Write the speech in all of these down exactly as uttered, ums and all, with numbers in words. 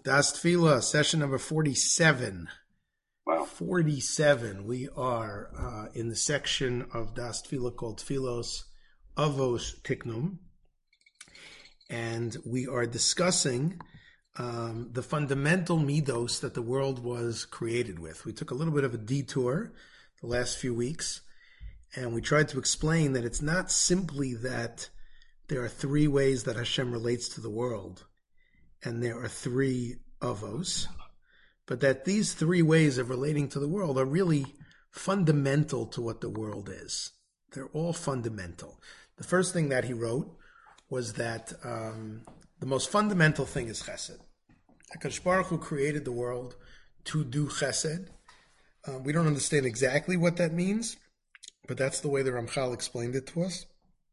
Das Tefillah, session number forty-seven. Wow. forty-seven. We are uh, in the section of Das Tefillah called Tfilos Avos Tiknum. And we are discussing um, the fundamental midos that the world was created with. We took a little bit of a detour the last few weeks, and we tried to explain that it's not simply that there are three ways that Hashem relates to the world, and there are three avos, but that these three ways of relating to the world are really fundamental to what the world is. They're all fundamental. The first thing that he wrote was that um, the most fundamental thing is chesed. HaKadosh Baruch Hu created the world to do chesed. Uh, we don't understand exactly what that means, but that's the way the Ramchal explained it to us,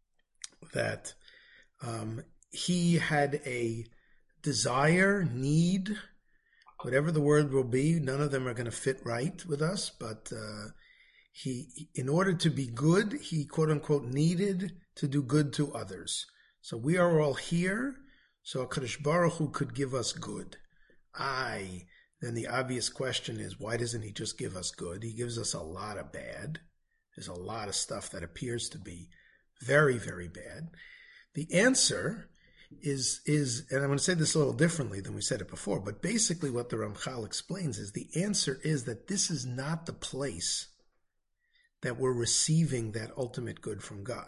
that um, he had a desire, need, whatever the word will be. None of them are going to fit right with us, but uh, he, in order to be good, he quote unquote needed to do good to others. So we are all here, so HaKadosh Baruch Hu could give us good. Aye, then the obvious question is, why doesn't he just give us good? He gives us a lot of bad. There's a lot of stuff that appears to be very, very bad. The answer is, is, and I'm going to say this a little differently than we said it before, but basically what the Ramchal explains is the answer is that this is not the place that we're receiving that ultimate good from God.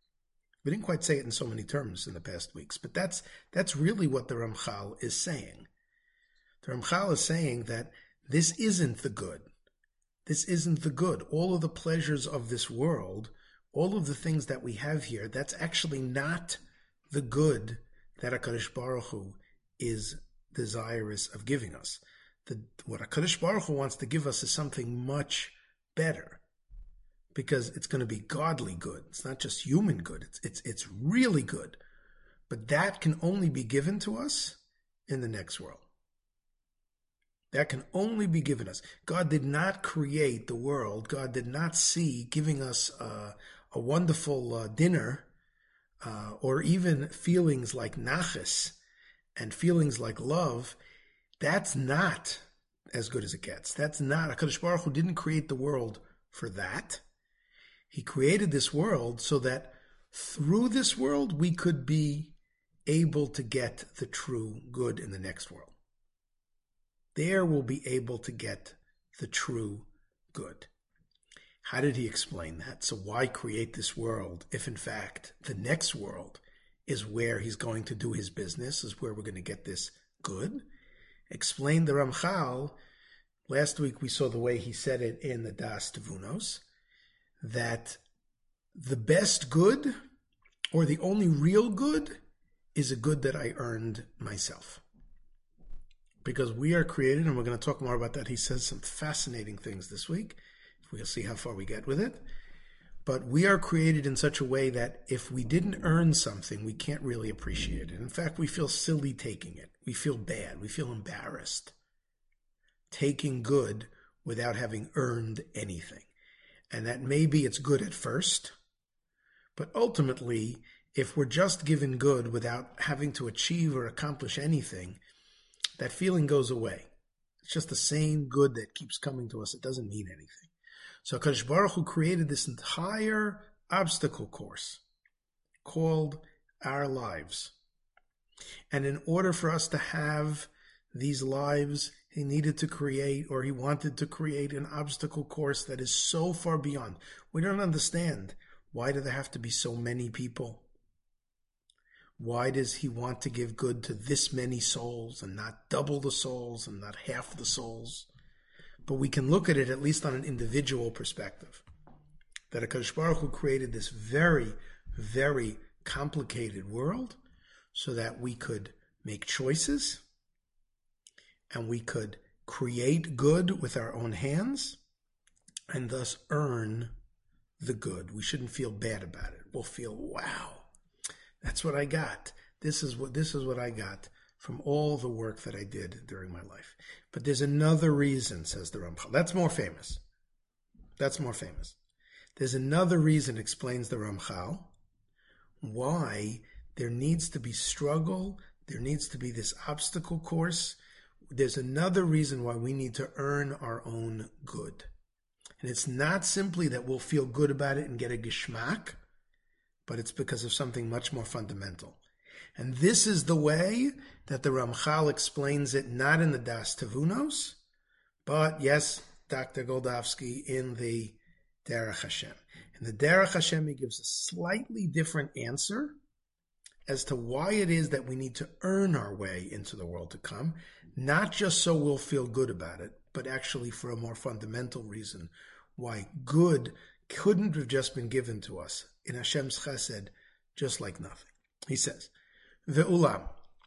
We didn't quite say it in so many terms in the past weeks, but that's that's really what the Ramchal is saying. The Ramchal is saying that this isn't the good. This isn't the good. All of the pleasures of this world, all of the things that we have here, that's actually not the good that HaKadosh Baruch Hu is desirous of giving us. The, what HaKadosh Baruch Hu wants to give us is something much better, because it's going to be godly good. It's not just human good. It's, it's, it's really good. But that can only be given to us in the next world. That can only be given us. God did not create the world. God did not see giving us uh, a wonderful uh, dinner uh, or even feelings like nachas and feelings like love. That's not as good as it gets. That's not. HaKadosh Baruch Hu didn't create the world for that. He created this world so that through this world we could be able to get the true good in the next world. There we'll be able to get the true good. How did he explain that? So why create this world if in fact the next world is where he's going to do his business, is where we're going to get this good? Explained the Ramchal. Last week we saw the way he said it in the Das Tevunos, that the best good, or the only real good, is a good that I earned myself. Because we are created, and we're going to talk more about that. He says some fascinating things this week. We'll see how far we get with it. But we are created in such a way that if we didn't earn something, we can't really appreciate it. In fact, we feel silly taking it. We feel bad. We feel embarrassed taking good without having earned anything. And that maybe it's good at first, but ultimately, if we're just given good without having to achieve or accomplish anything, that feeling goes away. It's just the same good that keeps coming to us. It doesn't mean anything. So HaKadosh Baruch Hu created this entire obstacle course called our lives. And in order for us to have these lives, he needed to create, or he wanted to create, an obstacle course that is so far beyond. We don't understand. Why do there have to be so many people? Why does he want to give good to this many souls and not double the souls and not half the souls? But we can look at it at least on an individual perspective. That HaKadosh Baruch Hu created this very, very complicated world so that we could make choices and we could create good with our own hands and thus earn the good. We shouldn't feel bad about it. We'll feel, wow, that's what I got. This is what this is what I got from all the work that I did during my life. But there's another reason, says the Ramchal. That's more famous. That's more famous. There's another reason, explains the Ramchal, why there needs to be struggle, there needs to be this obstacle course there's another reason why we need to earn our own good. And it's not simply that we'll feel good about it and get a geschmack, but it's because of something much more fundamental. And this is the way that the Ramchal explains it, not in the Das Tavunos, but yes, Doctor Goldovsky, in the Derech Hashem. In the Derech Hashem, he gives a slightly different answer as to why it is that we need to earn our way into the world to come, not just so we'll feel good about it, but actually for a more fundamental reason, why good couldn't have just been given to us in Hashem's chesed, just like nothing. He says, Ve'ulam,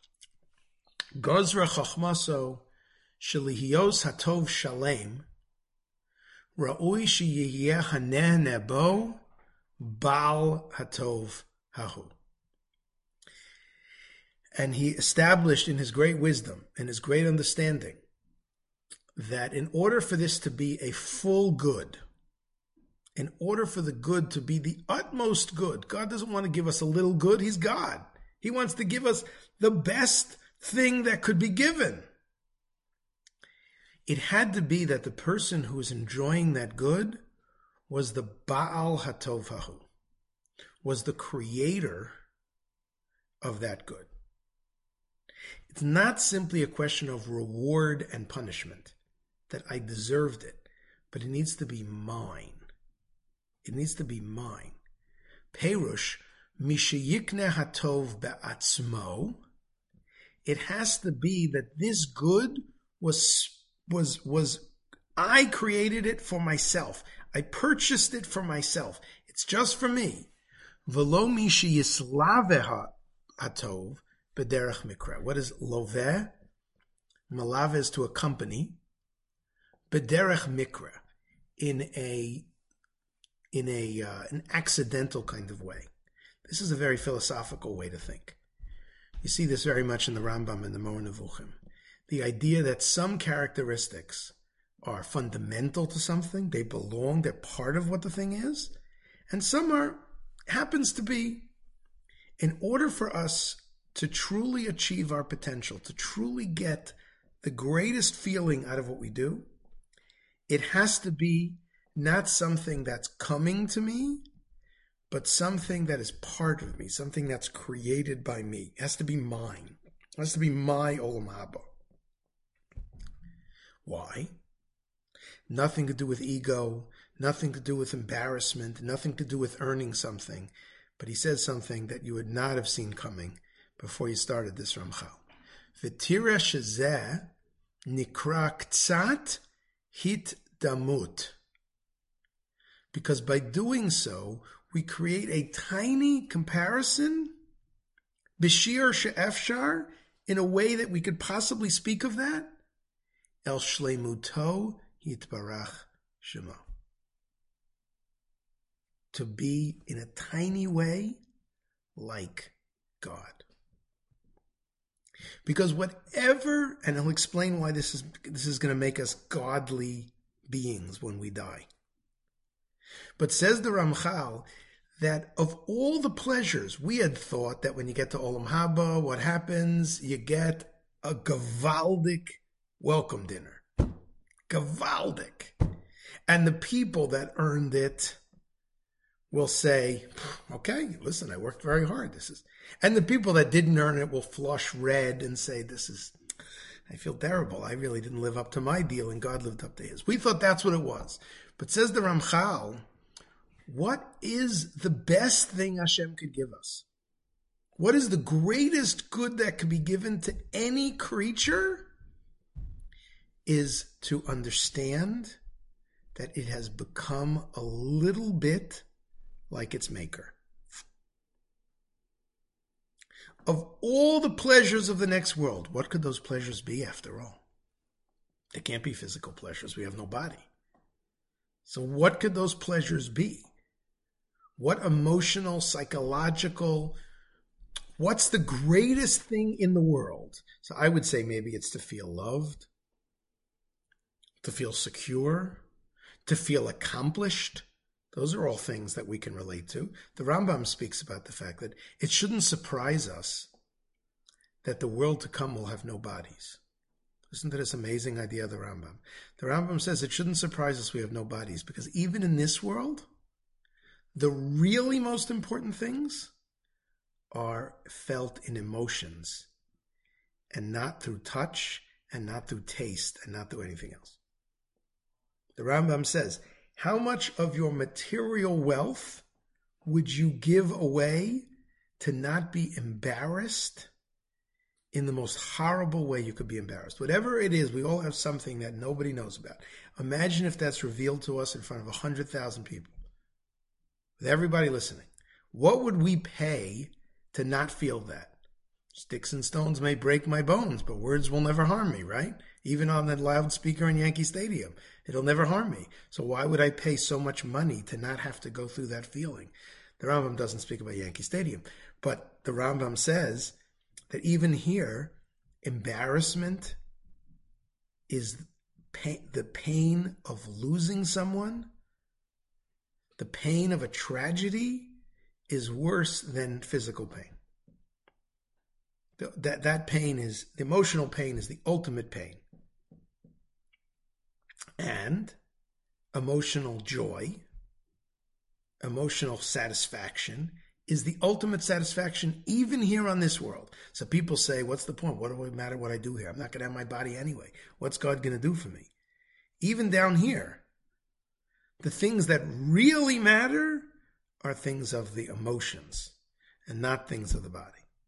Gozra Chachmaso Shelihios Hatov Shalem, Ra'ui Sheyeh Haneh Nebo Baal Hatov Hahu. And he established in his great wisdom and his great understanding that in order for this to be a full good, in order for the good to be the utmost good, God doesn't want to give us a little good, he's God. He wants to give us the best thing that could be given. It had to be that the person who was enjoying that good was the Baal Hatov Hahu, was the creator of that good. It's not simply a question of reward and punishment, that I deserved it, but it needs to be mine. It needs to be mine. Perush, mishayikne hatov be'atzmo. It has to be that this good was, was, was, I created it for myself. I purchased it for myself. It's just for me. Velo mishayislaveha hatov. B'derech mikra. What is loveh? Malave is to accompany. B'derech mikra, in a in a uh, an accidental kind of way. This is a very philosophical way to think. You see this very much in the Rambam and the Moreh Nevuchim. The idea that some characteristics are fundamental to something, they belong, they're part of what the thing is, and some are happens to be. In order for us to truly achieve our potential, to truly get the greatest feeling out of what we do, it has to be not something that's coming to me, but something that is part of me, something that's created by me. It has to be mine. It has to be my Olam Haba. Why? Nothing to do with ego, nothing to do with embarrassment, nothing to do with earning something. But he says something that you would not have seen coming before you started this Ramchal. V'tira shezeh nikra k'tzat hit damut. Because by doing so, we create a tiny comparison, b'shir she'efshar, in a way that we could possibly speak of that, el shleimuto yitbarach shemo. To be, in a tiny way, like God. Because whatever, and I'll explain why this is this is going to make us godly beings when we die. But says the Ramchal that of all the pleasures, we had thought that when you get to Olam Haba, what happens? You get a Gavaldic welcome dinner. Gavaldic. And the people that earned it will say, okay, listen, I worked very hard. This is, and the people that didn't earn it will flush red and say, this is, I feel terrible. I really didn't live up to my deal and God lived up to his. We thought that's what it was. But says the Ramchal, what is the best thing Hashem could give us? What is the greatest good that could be given to any creature? Is to understand that it has become a little bit like its maker. Of all the pleasures of the next world, what could those pleasures be after all? They can't be physical pleasures. We have no body. So what could those pleasures be? What emotional, psychological, what's the greatest thing in the world? So I would say maybe it's to feel loved, to feel secure, to feel accomplished. Those are all things that we can relate to. The Rambam speaks about the fact that it shouldn't surprise us that the world to come will have no bodies. Listen to this amazing idea of the Rambam. The Rambam says it shouldn't surprise us we have no bodies, because even in this world, the really most important things are felt in emotions, and not through touch, and not through taste, and not through anything else. The Rambam says, how much of your material wealth would you give away to not be embarrassed in the most horrible way you could be embarrassed? Whatever it is, we all have something that nobody knows about. Imagine if that's revealed to us in front of one hundred thousand people, with everybody listening. What would we pay to not feel that? Sticks and stones may break my bones, but words will never harm me, right? Even on the loudspeaker in Yankee Stadium, it'll never harm me. So why would I pay so much money to not have to go through that feeling? The Rambam doesn't speak about Yankee Stadium, but the Rambam says that even here, embarrassment is pain, the pain of losing someone. The pain of a tragedy is worse than physical pain. That, that pain is, the emotional pain is the ultimate pain. And emotional joy, emotional satisfaction is the ultimate satisfaction even here on this world. So people say, what's the point? What do it matter what I do here? I'm not going to have my body anyway. What's God going to do for me? Even down here, the things that really matter are things of the emotions and not things of the body.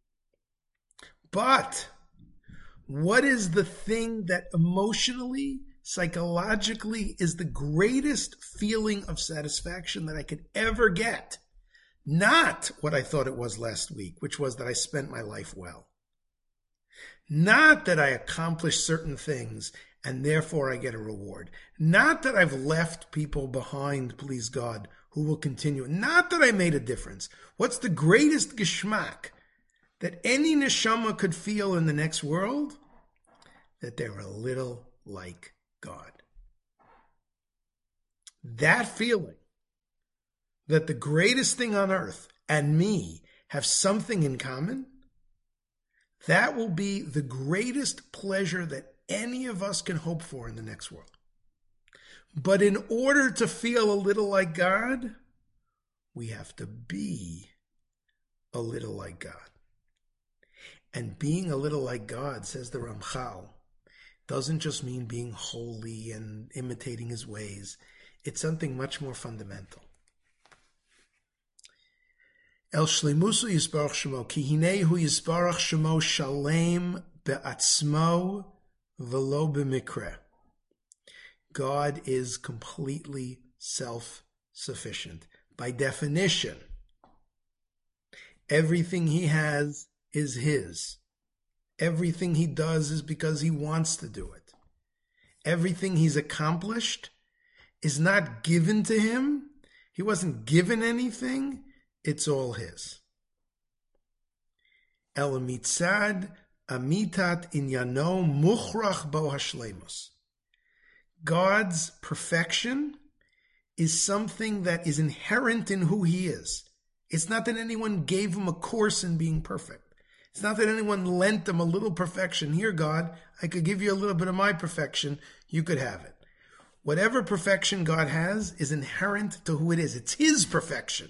But what is the thing that emotionally, psychologically is the greatest feeling of satisfaction that I could ever get? Not what I thought it was last week, which was that I spent my life well. Not that I accomplished certain things and therefore I get a reward. Not that I've left people behind, please God, who will continue. Not that I made a difference. What's the greatest geschmack that any neshama could feel in the next world? That they're a little like God. That feeling that the greatest thing on earth and me have something in common, that will be the greatest pleasure that any of us can hope for in the next world. But in order to feel a little like God, we have to be a little like God. And being a little like God, says the Ramchal, doesn't just mean being holy and imitating his ways. It's something much more fundamental. El shleimusu yisbarach shemo, ki hinehu yisbarach shemo shalem be'atzmo v'lo b'mikra. God is completely self-sufficient. By definition, everything he has is his. Everything he does is because he wants to do it. Everything he's accomplished is not given to him. He wasn't given anything. It's all his. El mitzad amitat inyano muchrach bo hashleimus. God's perfection is something that is inherent in who he is. It's not that anyone gave him a course in being perfect. It's not that anyone lent him a little perfection. Here, God, I could give you a little bit of my perfection. You could have it. Whatever perfection God has is inherent to who it is. It's his perfection.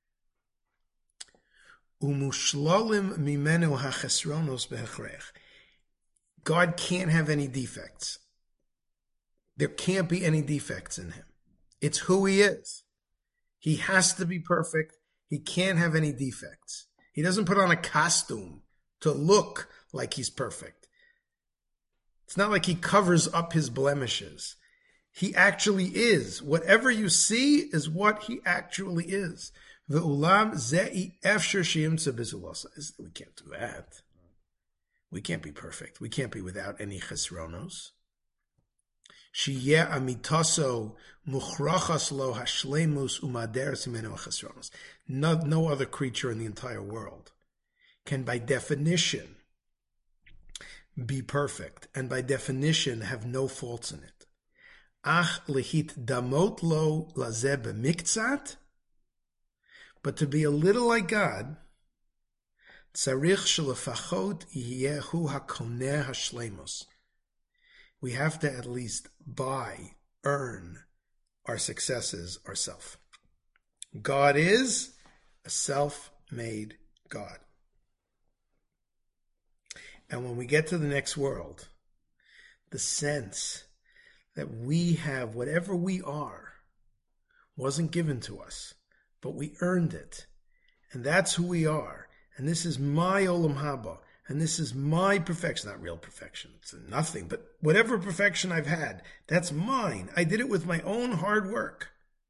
Umushlolim mimenu hachesronos be'echrech. God can't have any defects. There can't be any defects in him. It's who he is. He has to be perfect. He can't have any defects. He doesn't put on a costume to look like he's perfect. It's not like he covers up his blemishes. He actually is. Whatever you see is what he actually is. Ve'ulam ze'i efshar she'imtza b'zulasa. We can't do that. We can't be perfect. We can't be without any chesronos. Sheyeh amitaso muchrachas lo hashleimus umaderes imenu chesronos. No, no other creature in the entire world can, by definition, be perfect, and by definition have no faults in it. Ach lehit damot lo lazeh b'miktzat. But to be a little like God, tzarich shelefachot yeh hu hakoneh hashleimus. we have to at least buy, earn our successes ourselves. God is a self-made God. And when we get to the next world, the sense that we have whatever we are wasn't given to us, but we earned it. And that's who we are. And this is my Olam Haba. And this is my perfection. Not real perfection. It's nothing. But whatever perfection I've had, that's mine. I did it with my own hard work.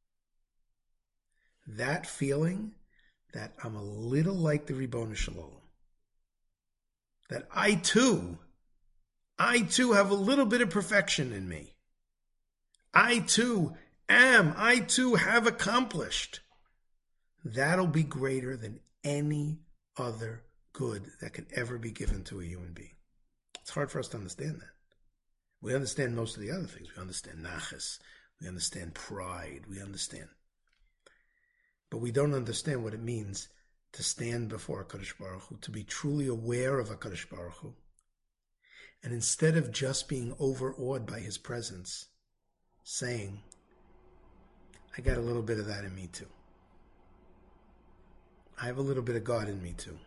That feeling that I'm a little like the Ribbono Shel Olam. That I too, I too have a little bit of perfection in me. I too am, I too have accomplished. That'll be greater than any other good that could ever be given to a human being. It's hard for us to understand that. We understand most of the other things. We understand nachas. We understand pride. We understand. But we don't understand what it means to stand before HaKadosh Baruch Hu, to be truly aware of HaKadosh Baruch Hu. And instead of just being overawed by his presence, saying, I got a little bit of that in me too. I have a little bit of God in me too.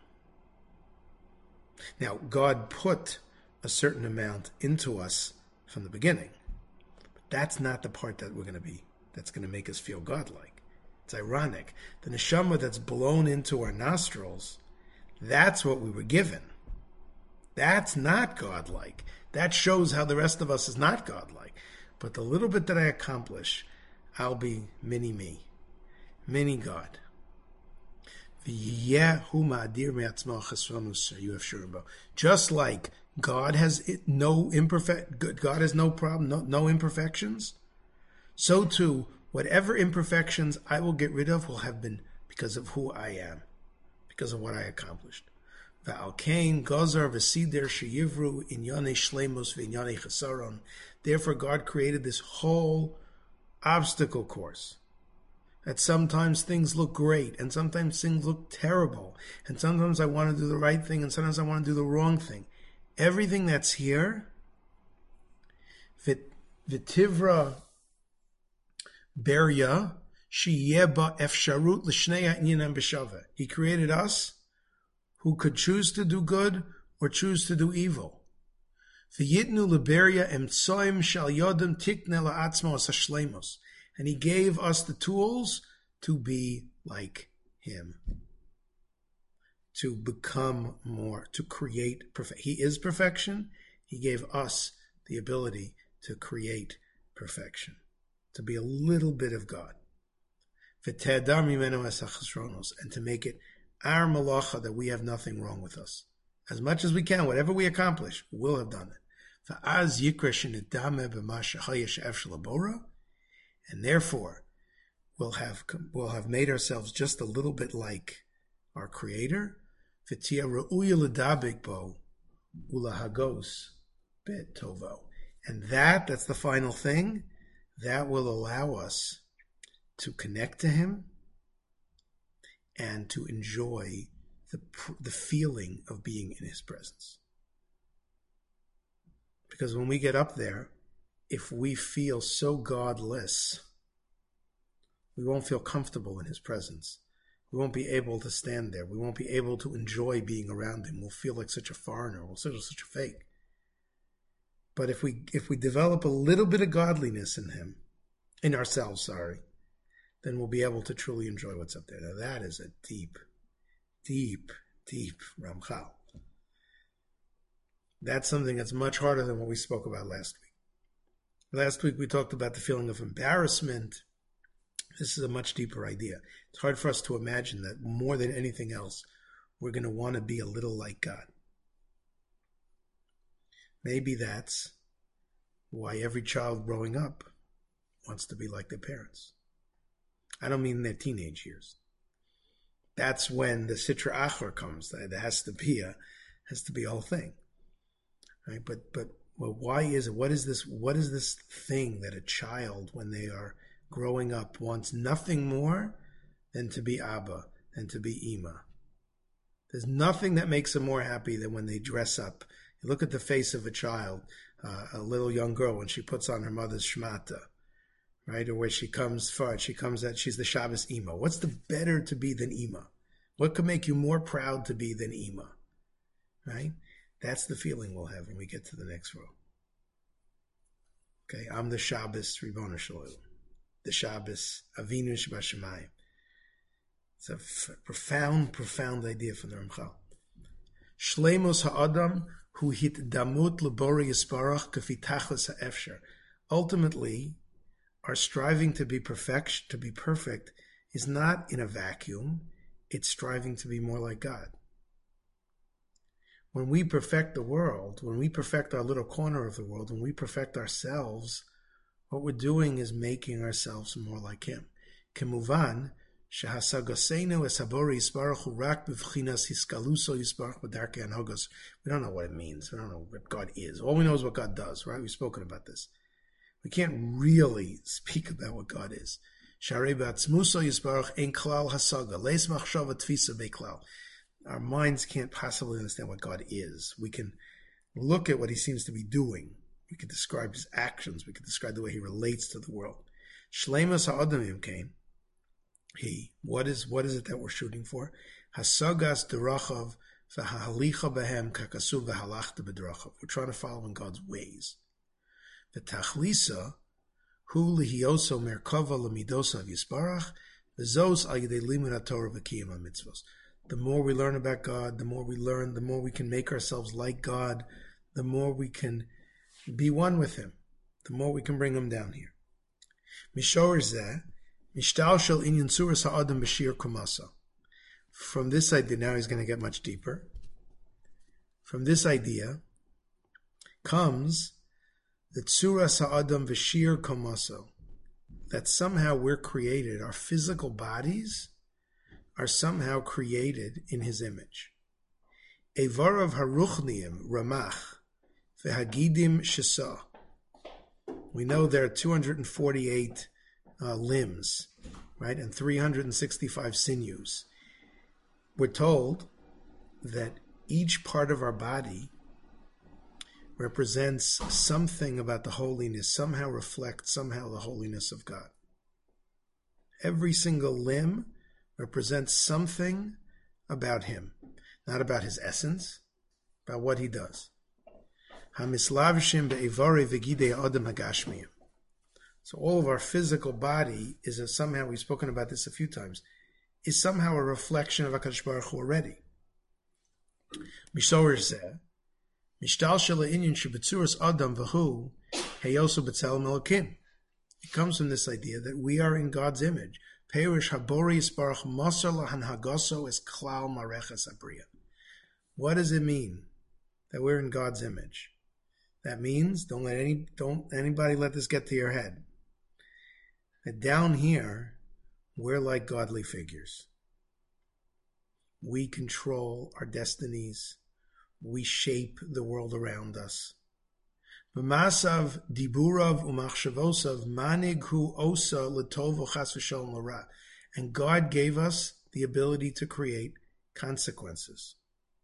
Now, God put a certain amount into us from the beginning. But that's not the part that we're going to be, that's going to make us feel godlike. It's ironic. The neshama that's blown into our nostrils, that's what we were given. That's not godlike. That shows how the rest of us is not godlike. But the little bit that I accomplish, I'll be mini me, mini God. Just like God has no imperfect, God has no problem, no, no imperfections, so too, whatever imperfections I will get rid of will have been because of who I am, because of what I accomplished. Therefore, God created this whole obstacle course. That sometimes things look great, and sometimes things look terrible, and sometimes I want to do the right thing, and sometimes I want to do the wrong thing. Everything that's here, Vitivra Beria, Shiyeba Efsharut L'Shnei Ha'inyanim B'Shaveh. He created us who could choose to do good or choose to do evil. V'yitnu L'Beria Emtsoim Shal Yodem Tikne La'atzmos Hashleimos. And he gave us the tools to be like him. To become more, to create perfection. He is perfection. He gave us the ability to create perfection. To be a little bit of God. And to make it our malacha that we have nothing wrong with us. As much as we can, whatever we accomplish, we'll have done it. And therefore, we'll have we'll have made ourselves just a little bit like our Creator. And that, that's the final thing, that will allow us to connect to Him and to enjoy the the feeling of being in His presence. Because when we get up there, if we feel so godless, we won't feel comfortable in His presence. We won't be able to stand there. We won't be able to enjoy being around Him. We'll feel like such a foreigner. We'll feel such a fake. But if we if we develop a little bit of godliness in Him, in ourselves, sorry, then we'll be able to truly enjoy what's up there. Now that is a deep, deep, deep Ramchal. That's something that's much harder than what we spoke about last week. Last week we talked about the feeling of embarrassment. This is a much deeper idea. It's hard for us to imagine that more than anything else, we're going to want to be a little like God. Maybe that's why every child growing up wants to be like their parents. I don't mean their teenage years. That's when the Sitra Achor comes. There has to be a has to be a whole thing, right? But but well, why is it? What is this? What is this thing that a child, when they are growing up, wants nothing more than to be Abba, than to be Ima? There's nothing that makes them more happy than when they dress up. You look at the face of a child, uh, a little young girl when she puts on her mother's shmata, right? Or where she comes forward, she comes at, she's the Shabbos Ima. What's the better to be than Ima? What could make you more proud to be than Ima? Right? That's the feeling we'll have when we get to the next row. Okay, I'm the Shabbos Ribbono Shel Olam, the Shabbos Avinu Shebashamayim. It's a f- profound, profound idea from the Ramchal. Shleimus ha'adam hu hitdamut lebori yisparach kafi tachlis ha'efshar. Ultimately, our striving to be perfect, to be perfect, is not in a vacuum. It's striving to be more like God. When we perfect the world, when we perfect our little corner of the world, when we perfect ourselves, what we're doing is making ourselves more like Him. Kemuvan, shehasagasenu es habori yisbarach hu rak b'vchinas hiskaluso yisbarach b'darkei anhogos. We don't know what it means. We don't know what God is. All we know is what God does, right? We've spoken about this. We can't really speak about what God is. Sharei b'atzmuso yisbarach ein klal hasaga, leis machshava tfisa beklal. Our minds can't possibly understand what God is. We can look at what He seems to be doing. We can describe His actions. We can describe the way He relates to the world. Shleimus ha'adam yimkein. He. What is what is it that we're shooting for? Hasagas derachav v'hahalicha behem kakasu v'halachta b'derachav. We're trying to follow in God's ways. V'tachlisa hu lihioso merkava lamidosa v'yisbarach v'zos al yedei limud haTorah v'kiyum ha'mitzvos. The more we learn about God, the more we learn, the more we can make ourselves like God, the more we can be one with Him, the more we can bring Him down here. Mishor zeh, mishtal shel inyan tzuras ha'adam b'shir kumasa. From this idea, now he's going to get much deeper. From this idea comes the tzuras ha'adam b'shir kumasa, that somehow we're created, our physical bodies are somehow created in His image. Evarav haruchniim ramach vehagidim shesa. We know there are two hundred forty-eight uh, limbs, right, and three hundred sixty-five sinews. We're told that each part of our body represents something about the holiness, somehow reflects somehow the holiness of God. Every single limb represents something about Him, not about His essence, about what He does. So all of our physical body is a, somehow, we've spoken about this a few times, is somehow a reflection of HaKadosh Baruch Hu already. Mishor zeh, mishtal shel ha'inyan shebetzuras adam v'hu heyosu b'tzelem Elokim. It comes from this idea that we are in God's image. Perish habori yisbarach masar lahanhagaso es klal mareches abriya. What does it mean that we're in God's image? That means don't let any don't anybody let this get to your head. That down here we're like godly figures. We control our destinies. We shape the world around us. B'masav diburav umachshavosav manig hu osa l'tov uchas v'shalom l'ra. And God gave us the ability to create consequences.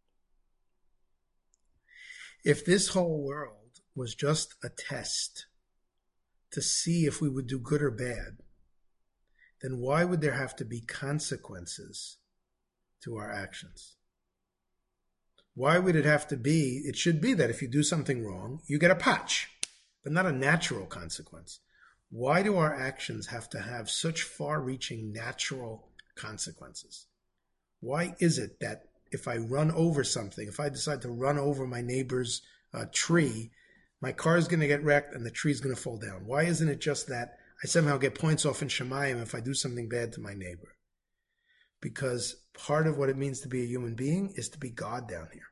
If this whole world was just a test to see if we would do good or bad, then why would there have to be consequences to our actions? Why would it have to be? It should be that if you do something wrong, you get a patch, but not a natural consequence. Why do our actions have to have such far-reaching natural consequences? Why is it that if I run over something, if I decide to run over my neighbor's uh, tree, my car is going to get wrecked and the tree is going to fall down? Why isn't it just that I somehow get points off in Shemayim if I do something bad to my neighbor? Because part of what it means to be a human being is to be God down here.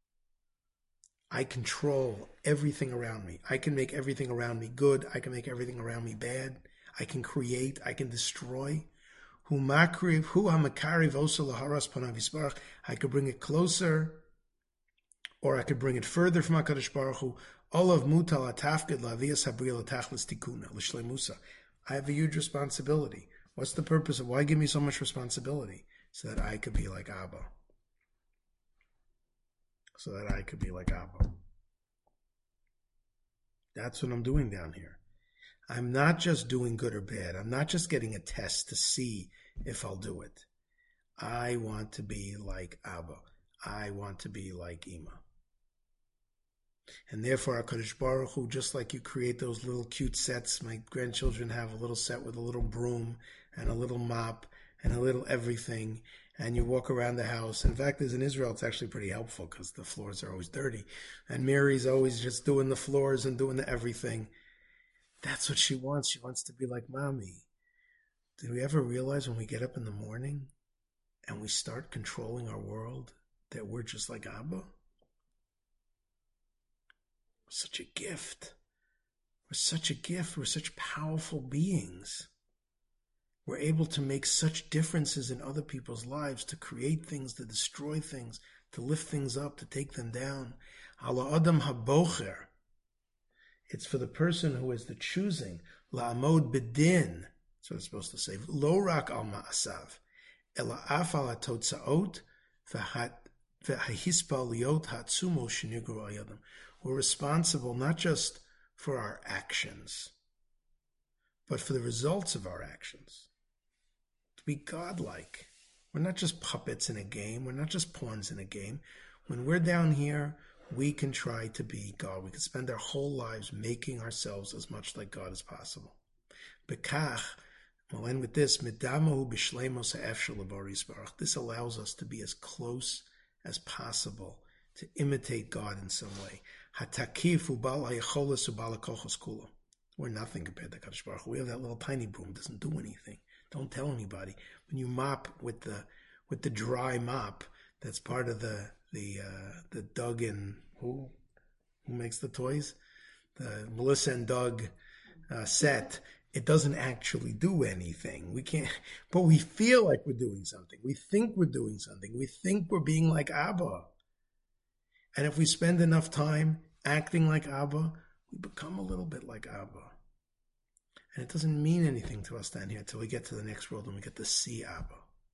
I control everything around me. I can make everything around me good. I can make everything around me bad. I can create. I can destroy. I could bring it closer, or I could bring it further from HaKadosh Baruch Hu. I have a huge responsibility. What's the purpose of why give me so much responsibility? So that I could be like Abba. So that I could be like Abba. That's what I'm doing down here. I'm not just doing good or bad. I'm not just getting a test to see if I'll do it. I want to be like Abba. I want to be like Ima. And therefore, HaKadosh Baruch Hu, just like you create those little cute sets, my grandchildren have a little set with a little broom and a little mop and a little everything, and you walk around the house. In fact, as in Israel, it's actually pretty helpful because the floors are always dirty. And Mary's always just doing the floors and doing the everything. That's what she wants. She wants to be like Mommy. Did we ever realize when we get up in the morning and we start controlling our world that we're just like Abba? We're such a gift. We're such a gift. We're such powerful beings. We're able to make such differences in other people's lives, to create things, to destroy things, to lift things up, to take them down. Ala Adam habocher. It's for the person who is the choosing. La'amod bedin. That's what it's supposed to say. Lo rak al ma'asav. Ela af al atotzaot v'hahispaliot hatsumo shenigru al yadam. We're responsible not just for our actions, but for the results of our actions. To be godlike. We're not just puppets in a game. We're not just pawns in a game. When we're down here, we can try to be God. We can spend our whole lives making ourselves as much like God as possible. Bekach, we'll end with this, Midamahu b'shleimos ha'efshel l'bari yisbarach. This allows us to be as close as possible to imitate God in some way. Hatakif ubal ha'yecholos ubal ha'kochos kula. We're nothing compared to Kadosh Baruch Hu. We have that little tiny broom. It doesn't do anything. Don't tell anybody. When you mop with the with the dry mop, that's part of the the uh, the Doug and who who makes the toys, the Melissa and Doug uh, set. It doesn't actually do anything. We can't, but we feel like we're doing something. We think we're doing something. We think we're being like Abba. And if we spend enough time acting like Abba, we become a little bit like Abba. And it doesn't mean anything to us down here until we get to the next world and we get to see Abba.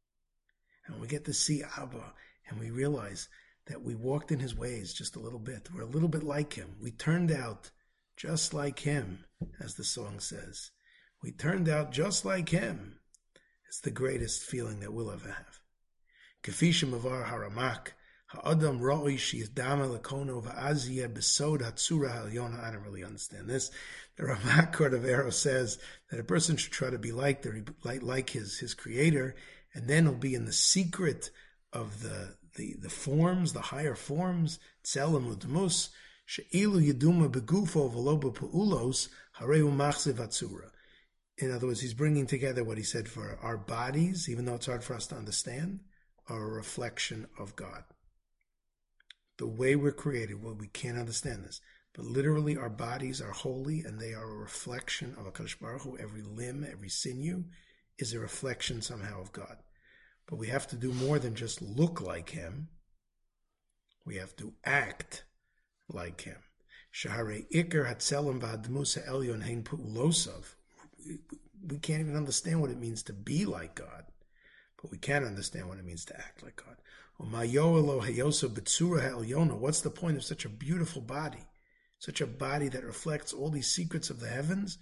And we get to see Abba and we realize that we walked in his ways just a little bit. We're a little bit like him. We turned out just like him, as the song says. We turned out just like him. It's the greatest feeling that we'll ever have. Kefishim avar haramak, ha'adam ra'i shi'dama lakono va'aziyah besod hatzura ha'alyona. I don't really understand this. The Ramak Cordovero says that a person should try to be like the like, like his, his creator, and then he'll be in the secret of the the, the forms, the higher forms, tzelem udmus, she'ilu yeduma begufo v'lo b'pu'ulos, hareu machziv hatzura. In other words, he's bringing together what he said for our bodies, even though it's hard for us to understand, are a reflection of God. The way we're created, well, we can't understand this, but literally our bodies are holy and they are a reflection of HaKadosh Baruch Hu. Every limb, every sinew is a reflection somehow of God. But we have to do more than just look like him. We have to act like him. Shaharei Iker Hatzelim V'Admus Ha'elyon Hein Pu'ulosav. We can't even understand what it means to be like God, but we can understand what it means to act like God. What's the point of such a beautiful body, such a body that reflects all these secrets of the heavens?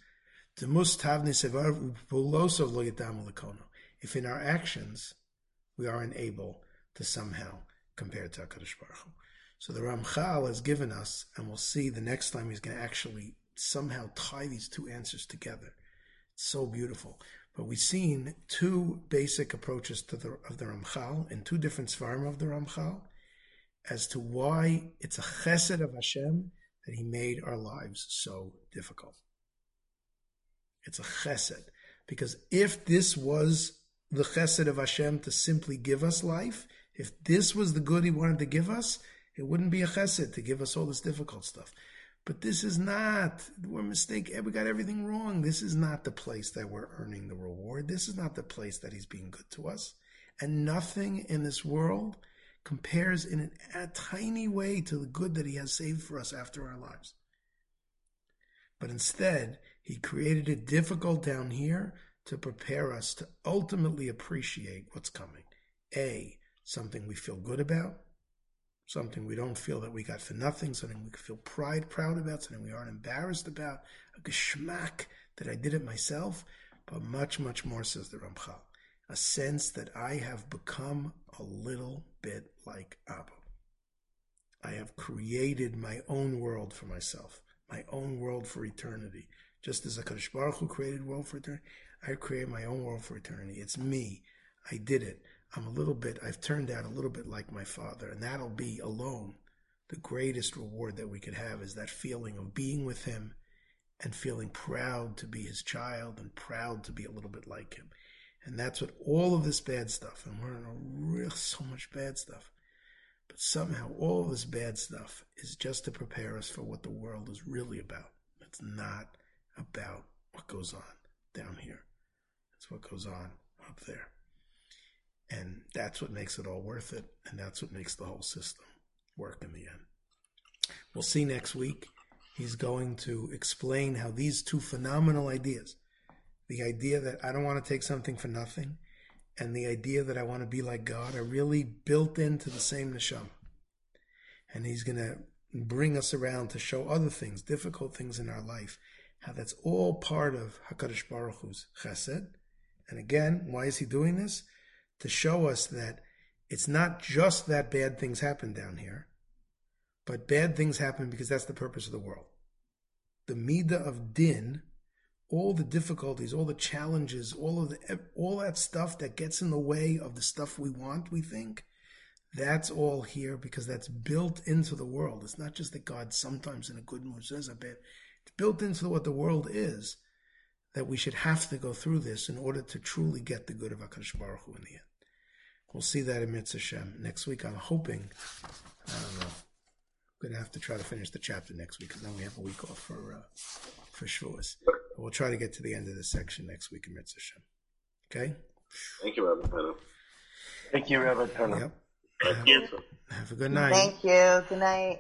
If in our actions we are unable to somehow compare to HaKadosh Baruch Hu. So the Ramchal has given us, and we'll see the next time he's going to actually somehow tie these two answers together. It's so beautiful. But we've seen two basic approaches to the, of the Ramchal in two different svarim of the Ramchal as to why it's a chesed of Hashem that he made our lives so difficult. It's a chesed. Because if this was the chesed of Hashem to simply give us life, if this was the good he wanted to give us, it wouldn't be a chesed to give us all this difficult stuff. But this is not, we're mistaken, we got everything wrong. This is not the place that we're earning the reward. This is not the place that he's being good to us. And nothing in this world compares in a tiny way to the good that he has saved for us after our lives. But instead, he created it difficult down here to prepare us to ultimately appreciate what's coming. A, something we feel good about, something we don't feel that we got for nothing, something we feel pride, proud about, something we aren't embarrassed about, a geschmack that I did it myself, but much, much more, says the Ramchal, a sense that I have become a little bit like Abba. I have created my own world for myself, my own world for eternity. Just as HaKadosh Baruch Hu created world for eternity, I created my own world for eternity. It's me. I did it. I'm a little bit, I've turned out a little bit like my father, and that'll be alone the greatest reward that we could have, is that feeling of being with him and feeling proud to be his child and proud to be a little bit like him. And that's what all of this bad stuff, and we're in a real, so much bad stuff, but somehow all of this bad stuff is just to prepare us for what the world is really about. It's not about what goes on down here. It's what goes on up there. And that's what makes it all worth it. And that's what makes the whole system work in the end. We'll see next week. He's going to explain how these two phenomenal ideas, the idea that I don't want to take something for nothing, and the idea that I want to be like God, are really built into the same neshama. And he's going to bring us around to show other things, difficult things in our life, how that's all part of HaKadosh Baruch Hu's chesed. And again, why is he doing this? To show us that it's not just that bad things happen down here, but bad things happen because that's the purpose of the world. The midah of din, all the difficulties, all the challenges, all of the all that stuff that gets in the way of the stuff we want, we think, that's all here because that's built into the world. It's not just that God sometimes in a good mood says a bit. It's built into what the world is, that we should have to go through this in order to truly get the good of HaKadosh Baruch Hu in the end. We'll see that in Mitzvah Shem. Next week, I'm hoping, I don't know, I'm going to have to try to finish the chapter next week because then we have a week off for uh, for Shavuos. But we'll try to get to the end of the section next week in Mitzvah Shem. Okay? Thank you, Rabbi Penna. Thank you, Rabbi Penna. Yep. Thank Have, you. have a good night. Thank you. Good night.